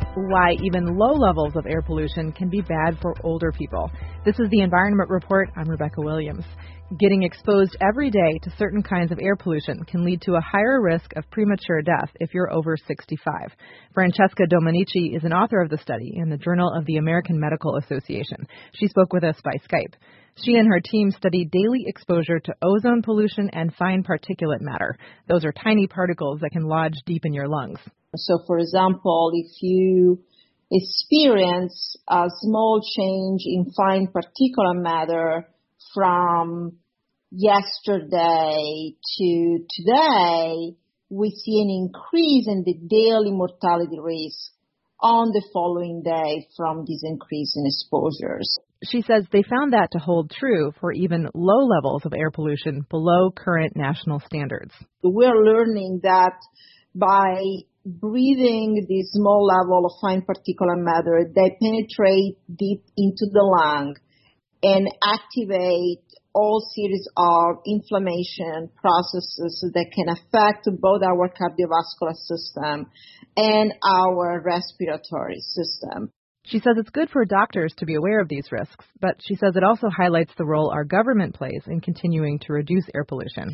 Why even low levels of air pollution can be bad for older people. This is the Environment Report. I'm Rebecca Williams. Getting exposed every day to certain kinds of air pollution can lead to a higher risk of premature death if you're over 65. Francesca Domenici is an author of the study in the Journal of the American Medical Association. She spoke with us by Skype. She and her team studied daily exposure to ozone pollution and fine particulate matter. Those are tiny particles that can lodge deep in your lungs. So, for example, if you experience a small change in fine particulate matter from yesterday to today, we see an increase in the daily mortality risk on the following day from this increase in exposures. She says they found that to hold true for even low levels of air pollution below current national standards. We're learning that by breathing this small level of fine particulate matter, they penetrate deep into the lung and activate all series of inflammation processes that can affect both our cardiovascular system and our respiratory system. She says it's good for doctors to be aware of these risks, but she says it also highlights the role our government plays in continuing to reduce air pollution.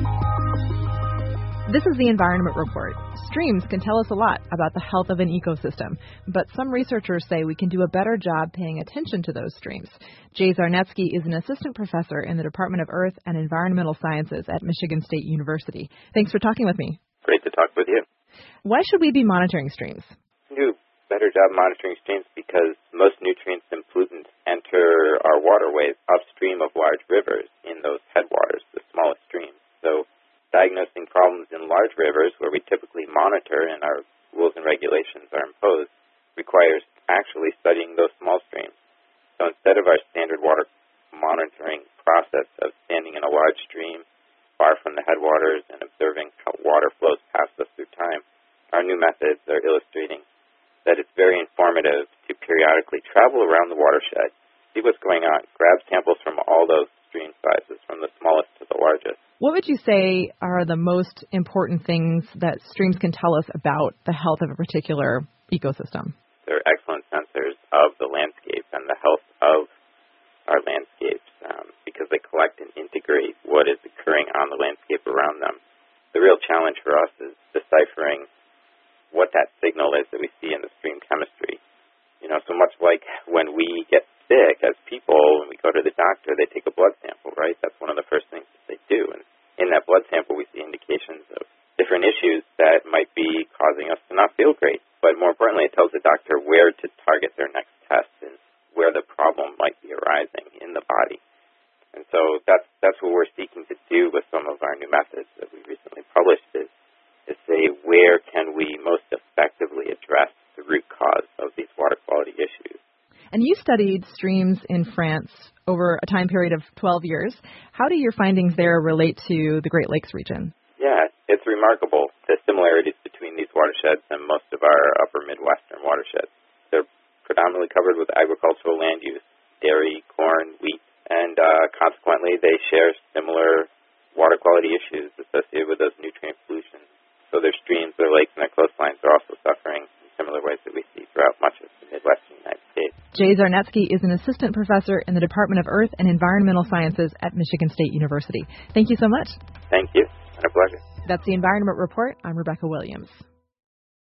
This is the Environment Report. Streams can tell us a lot about the health of an ecosystem, but some researchers say we can do a better job paying attention to those streams. Jay Zarnetsky is an assistant professor in the Department of Earth and Environmental Sciences at Michigan State University. Thanks for talking with me. Great to talk with you. Why should we be monitoring streams? We do a better job monitoring streams because most nutrients and pollutants enter our waterways upstream of large rivers in those headwaters, the smallest streams. So diagnosing problems in large rivers, where we typically monitor and our rules and regulations are imposed, requires actually studying those small streams. So instead of our standard water monitoring process of standing in a large stream far from the headwaters and observing how water flows past us through time, our new methods are illustrating that it's very informative to periodically travel around the watershed, see what's going on, grab samples from all those stream sizes, from the smallest to the largest. What would you say are the most important things that streams can tell us about the health of a particular ecosystem? They're excellent sensors of the landscape and the health of our landscapes because they collect and integrate what is occurring on the landscape around them. The real challenge for us is deciphering what that signal is that we see in the stream chemistry. You know, so much like when we get sick as people, when we go to the doctor, they take a blood sample, right? That's one of the first things that they do. And in that blood sample, we see indications of different issues that might be causing us to not feel great. But more importantly, it tells the doctor where to target their next test and where the problem might be arising in the body. And so that's what we're seeking to do with some of our new methods that we recently published is say where can we most effectively address the root cause of these water quality issues. And you studied streams in France over a time period of 12 years. How do your findings there relate to the Great Lakes region? Yeah, it's remarkable, the similarities between these watersheds and most of our upper Midwestern watersheds. They're predominantly covered with agricultural land use, dairy, corn, wheat, and consequently they share similar water quality issues associated with those nutrient pollution. So their streams, their lakes, and their coastlines are also suffering in similar ways that we see throughout much of the Midwestern United States. Jay Zarnetsky is an assistant professor in the Department of Earth and Environmental Sciences at Michigan State University. Thank you so much. Thank you. And a pleasure. That's the Environment Report. I'm Rebecca Williams.